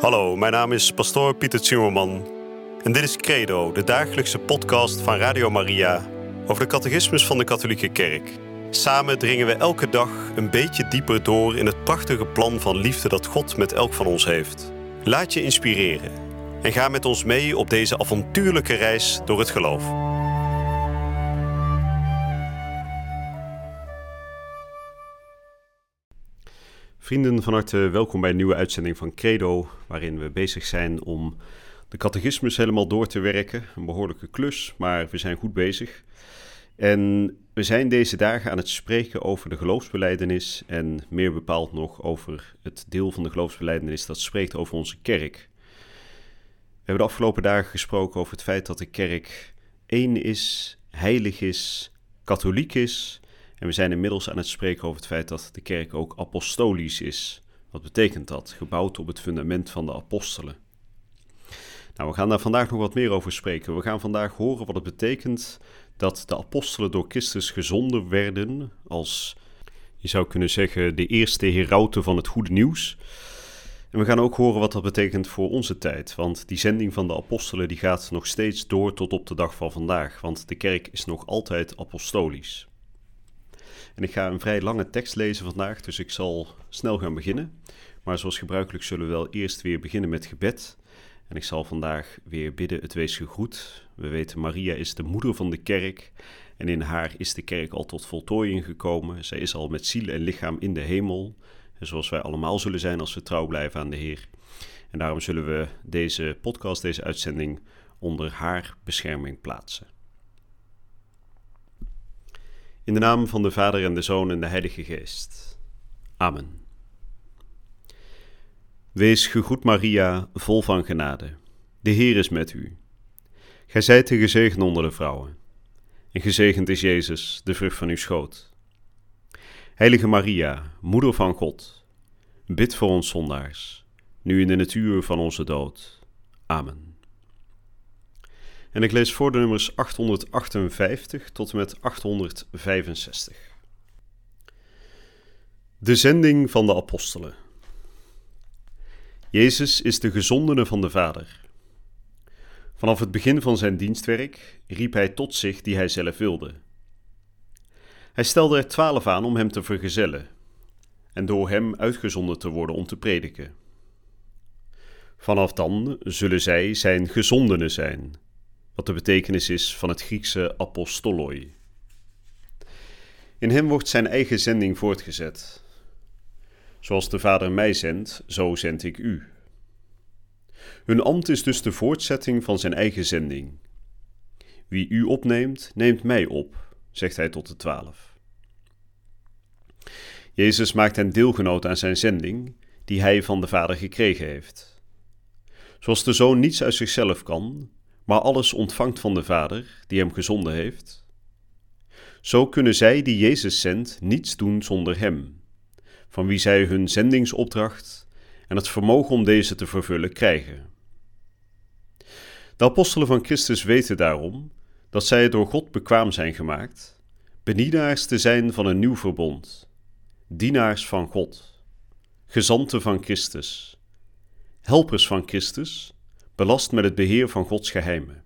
Hallo, mijn naam is pastoor Pieter Zimmerman en dit is Credo, de dagelijkse podcast van Radio Maria over de catechismus van de katholieke kerk. Samen dringen we elke dag een beetje dieper door in het prachtige plan van liefde dat God met elk van ons heeft. Laat je inspireren en ga met ons mee op deze avontuurlijke reis door het geloof. Vrienden, van harte welkom bij een nieuwe uitzending van Credo, waarin we bezig zijn om de catechismus helemaal door te werken. Een behoorlijke klus, maar we zijn goed bezig. En we zijn deze dagen aan het spreken over de geloofsbelijdenis en meer bepaald nog over het deel van de geloofsbelijdenis dat spreekt over onze kerk. We hebben de afgelopen dagen gesproken over het feit dat de kerk één is, heilig is, katholiek is. En we zijn inmiddels aan het spreken over het feit dat de kerk ook apostolisch is. Wat betekent dat? Gebouwd op het fundament van de apostelen. Nou, we gaan daar vandaag nog wat meer over spreken. We gaan vandaag horen wat het betekent dat de apostelen door Christus gezonden werden als, je zou kunnen zeggen, de eerste herauten van het goede nieuws. En we gaan ook horen wat dat betekent voor onze tijd, want die zending van de apostelen die gaat nog steeds door tot op de dag van vandaag, want de kerk is nog altijd apostolisch. En ik ga een vrij lange tekst lezen vandaag, dus ik zal snel gaan beginnen. Maar zoals gebruikelijk zullen we wel eerst weer beginnen met gebed. En ik zal vandaag weer bidden, het wees gegroet. We weten, Maria is de moeder van de kerk. En in haar is de kerk al tot voltooiing gekomen. Zij is al met ziel en lichaam in de hemel. En zoals wij allemaal zullen zijn als we trouw blijven aan de Heer. En daarom zullen we deze podcast, deze uitzending, onder haar bescherming plaatsen. In de naam van de Vader en de Zoon en de Heilige Geest. Amen. Wees gegroet Maria, vol van genade. De Heer is met u. Gij zijt de gezegende onder de vrouwen. En gezegend is Jezus, de vrucht van uw schoot. Heilige Maria, moeder van God, bid voor ons zondaars, nu in het uur van onze dood. Amen. En ik lees voor de nummers 858 tot en met 865. De zending van de apostelen. Jezus is de gezondene van de Vader. Vanaf het begin van zijn dienstwerk riep hij tot zich die hij zelf wilde. Hij stelde er 12 aan om hem te vergezellen en door hem uitgezonden te worden om te prediken. Vanaf dan zullen zij zijn gezondenen zijn, wat de betekenis is van het Griekse apostoloi. In hem wordt zijn eigen zending voortgezet. Zoals de Vader mij zendt, zo zend ik u. Hun ambt is dus de voortzetting van zijn eigen zending. Wie u opneemt, neemt mij op, zegt hij tot de 12. Jezus maakt hen deelgenoot aan zijn zending, die hij van de Vader gekregen heeft. Zoals de Zoon niets uit zichzelf kan, maar alles ontvangt van de Vader, die hem gezonden heeft, zo kunnen zij die Jezus zendt niets doen zonder hem, van wie zij hun zendingsopdracht en het vermogen om deze te vervullen krijgen. De apostelen van Christus weten daarom dat zij door God bekwaam zijn gemaakt, bedienaars te zijn van een nieuw verbond, dienaars van God, gezanten van Christus, helpers van Christus, belast met het beheer van Gods geheimen.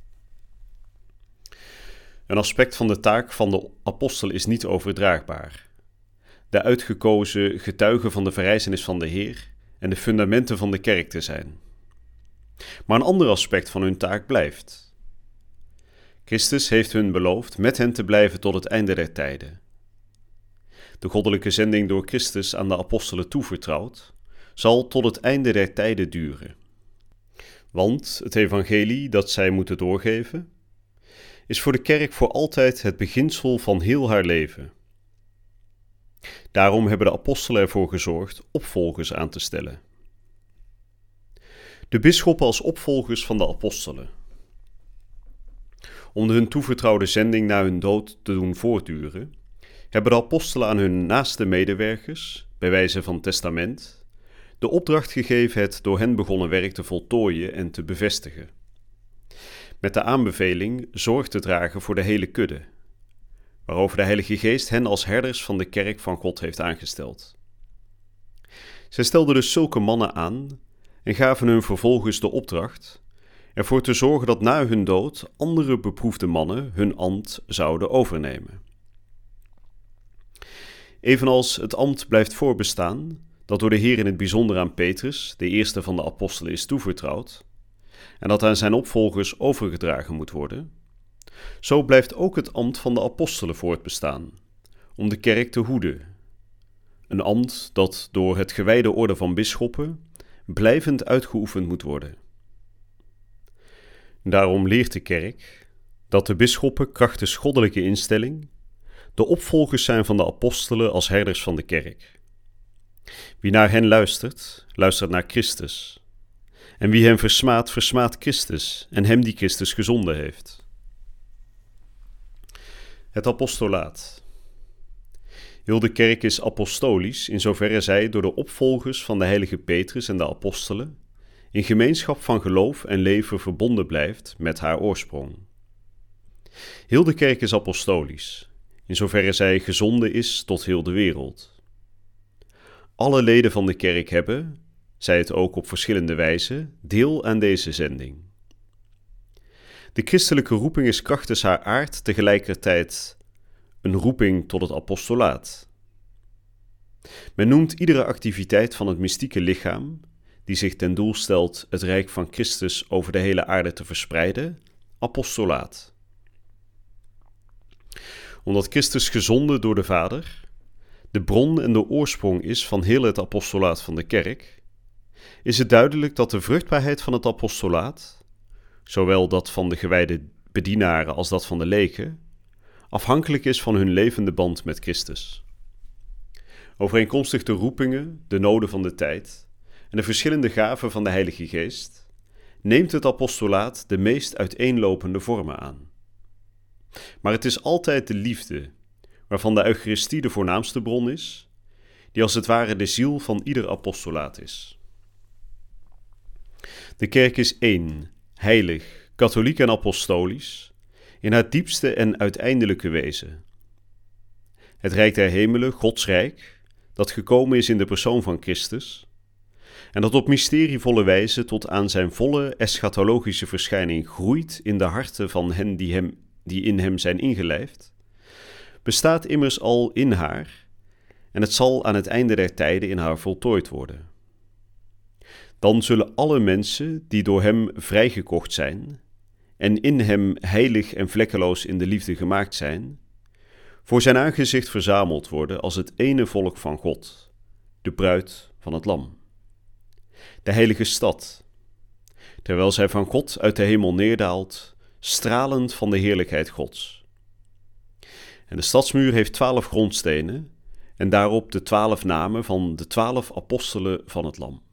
Een aspect van de taak van de apostel is niet overdraagbaar. De uitgekozen getuigen van de verrijzenis van de Heer en de fundamenten van de kerk te zijn. Maar een ander aspect van hun taak blijft. Christus heeft hun beloofd met hen te blijven tot het einde der tijden. De goddelijke zending door Christus aan de apostelen toevertrouwd, zal tot het einde der tijden duren. Want het evangelie dat zij moeten doorgeven, is voor de kerk voor altijd het beginsel van heel haar leven. Daarom hebben de apostelen ervoor gezorgd opvolgers aan te stellen. De bisschoppen als opvolgers van de apostelen. Om hun toevertrouwde zending na hun dood te doen voortduren, hebben de apostelen aan hun naaste medewerkers, bij wijze van testament, de opdracht gegeven het door hen begonnen werk te voltooien en te bevestigen. Met de aanbeveling zorg te dragen voor de hele kudde, waarover de Heilige Geest hen als herders van de kerk van God heeft aangesteld. Zij stelden dus zulke mannen aan en gaven hun vervolgens de opdracht ervoor te zorgen dat na hun dood andere beproefde mannen hun ambt zouden overnemen. Evenals het ambt blijft voorbestaan, dat door de Heer in het bijzonder aan Petrus, de eerste van de apostelen, is toevertrouwd, en dat aan zijn opvolgers overgedragen moet worden, zo blijft ook het ambt van de apostelen voortbestaan, om de kerk te hoeden. Een ambt dat door het gewijde orde van bisschoppen blijvend uitgeoefend moet worden. Daarom leert de kerk dat de bisschoppen krachtens goddelijke instelling de opvolgers zijn van de apostelen als herders van de kerk. Wie naar hen luistert, luistert naar Christus. En wie hen versmaadt, versmaadt Christus en hem die Christus gezonden heeft. Het apostolaat. Heel de kerk is apostolisch in zoverre zij door de opvolgers van de heilige Petrus en de apostelen in gemeenschap van geloof en leven verbonden blijft met haar oorsprong. Heel de kerk is apostolisch, in zoverre zij gezonden is tot heel de wereld. Alle leden van de kerk hebben, zij het ook op verschillende wijzen, deel aan deze zending. De christelijke roeping is krachtens haar aard tegelijkertijd een roeping tot het apostolaat. Men noemt iedere activiteit van het mystieke lichaam, die zich ten doel stelt het rijk van Christus over de hele aarde te verspreiden, apostolaat. Omdat Christus gezonden door de Vader de bron en de oorsprong is van heel het apostolaat van de kerk, is het duidelijk dat de vruchtbaarheid van het apostolaat, zowel dat van de gewijde bedienaren als dat van de leken, afhankelijk is van hun levende band met Christus. Overeenkomstig de roepingen, de noden van de tijd en de verschillende gaven van de Heilige Geest, neemt het apostolaat de meest uiteenlopende vormen aan. Maar het is altijd de liefde, waarvan de Eucharistie de voornaamste bron is, die als het ware de ziel van ieder apostolaat is. De kerk is één, heilig, katholiek en apostolisch, in haar diepste en uiteindelijke wezen. Het Rijk der Hemelen, Gods Rijk, dat gekomen is in de persoon van Christus, en dat op mysterievolle wijze tot aan zijn volle eschatologische verschijning groeit in de harten van hen die in hem zijn ingelijfd, bestaat immers al in haar en het zal aan het einde der tijden in haar voltooid worden. Dan zullen alle mensen die door hem vrijgekocht zijn en in hem heilig en vlekkeloos in de liefde gemaakt zijn, voor zijn aangezicht verzameld worden als het ene volk van God, de bruid van het Lam. De heilige stad, terwijl zij van God uit de hemel neerdaalt, stralend van de heerlijkheid Gods. En de stadsmuur heeft 12 grondstenen en daarop de 12 namen van de 12 apostelen van het Lam.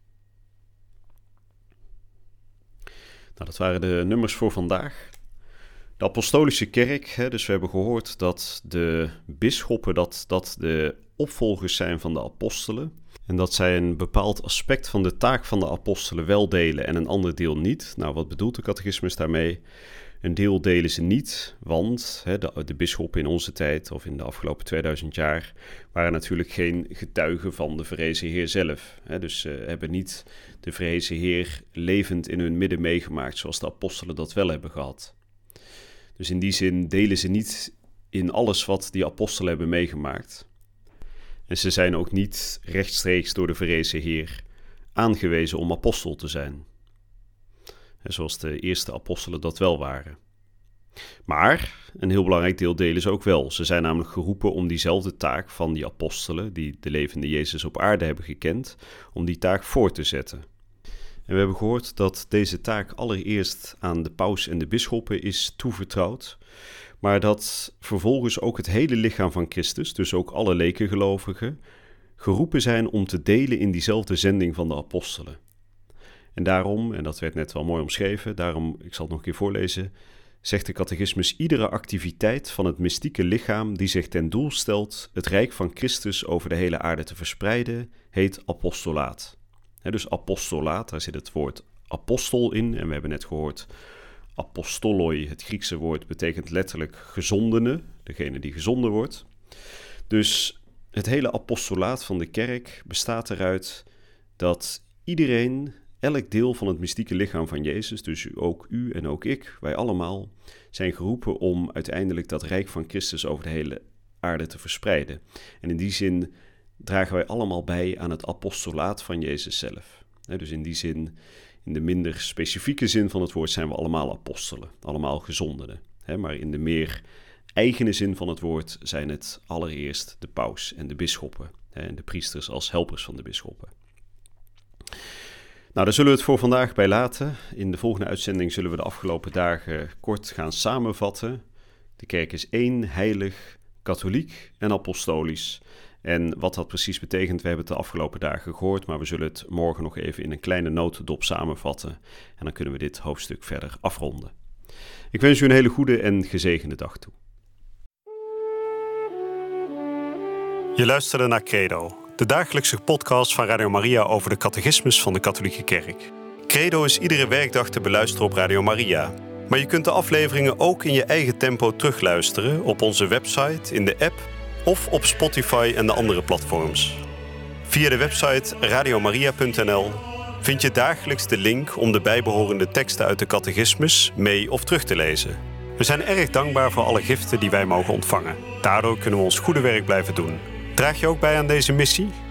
Nou, dat waren de nummers voor vandaag. De apostolische kerk, dus we hebben gehoord dat de bisschoppen dat de opvolgers zijn van de apostelen. En dat zij een bepaald aspect van de taak van de apostelen wel delen en een ander deel niet. Nou, wat bedoelt de catechismus daarmee? Een deel delen ze niet, want de bisschoppen in onze tijd of in de afgelopen 2000 jaar waren natuurlijk geen getuigen van de verrezen Heer zelf. Dus ze hebben niet de verrezen Heer levend in hun midden meegemaakt zoals de apostelen dat wel hebben gehad. Dus in die zin delen ze niet in alles wat die apostelen hebben meegemaakt. En ze zijn ook niet rechtstreeks door de verrezen Heer aangewezen om apostel te zijn. Zoals de eerste apostelen dat wel waren. Maar een heel belangrijk deel delen ze ook wel. Ze zijn namelijk geroepen om diezelfde taak van die apostelen, die de levende Jezus op aarde hebben gekend, om die taak voor te zetten. En we hebben gehoord dat deze taak allereerst aan de paus en de bisschoppen is toevertrouwd, maar dat vervolgens ook het hele lichaam van Christus, dus ook alle lekengelovigen, geroepen zijn om te delen in diezelfde zending van de apostelen. En daarom, en dat werd net wel mooi omschreven, daarom, ik zal het nog een keer voorlezen, zegt de catechismus: iedere activiteit van het mystieke lichaam die zich ten doel stelt het rijk van Christus over de hele aarde te verspreiden, heet apostolaat. Dus apostolaat, daar zit het woord apostel in, en we hebben net gehoord, apostoloi, het Griekse woord, betekent letterlijk gezondene, degene die gezonden wordt. Dus het hele apostolaat van de kerk bestaat eruit dat iedereen elk deel van het mystieke lichaam van Jezus, dus ook u en ook ik, wij allemaal, zijn geroepen om uiteindelijk dat rijk van Christus over de hele aarde te verspreiden. En in die zin dragen wij allemaal bij aan het apostolaat van Jezus zelf. Dus in die zin, in de minder specifieke zin van het woord, zijn we allemaal apostelen, allemaal gezondenen. Maar in de meer eigene zin van het woord zijn het allereerst de paus en de bisschoppen. En de priesters als helpers van de bisschoppen. Nou, daar zullen we het voor vandaag bij laten. In de volgende uitzending zullen we de afgelopen dagen kort gaan samenvatten. De kerk is één, heilig, katholiek en apostolisch. En wat dat precies betekent, we hebben het de afgelopen dagen gehoord, maar we zullen het morgen nog even in een kleine notendop samenvatten. En dan kunnen we dit hoofdstuk verder afronden. Ik wens u een hele goede en gezegende dag toe. Je luisterde naar Credo, de dagelijkse podcast van Radio Maria over de catechismus van de katholieke kerk. Credo is iedere werkdag te beluisteren op Radio Maria. Maar je kunt de afleveringen ook in je eigen tempo terugluisteren op onze website, in de app of op Spotify en de andere platforms. Via de website radiomaria.nl vind je dagelijks de link om de bijbehorende teksten uit de catechismus mee of terug te lezen. We zijn erg dankbaar voor alle giften die wij mogen ontvangen. Daardoor kunnen we ons goede werk blijven doen. Draag je ook bij aan deze missie?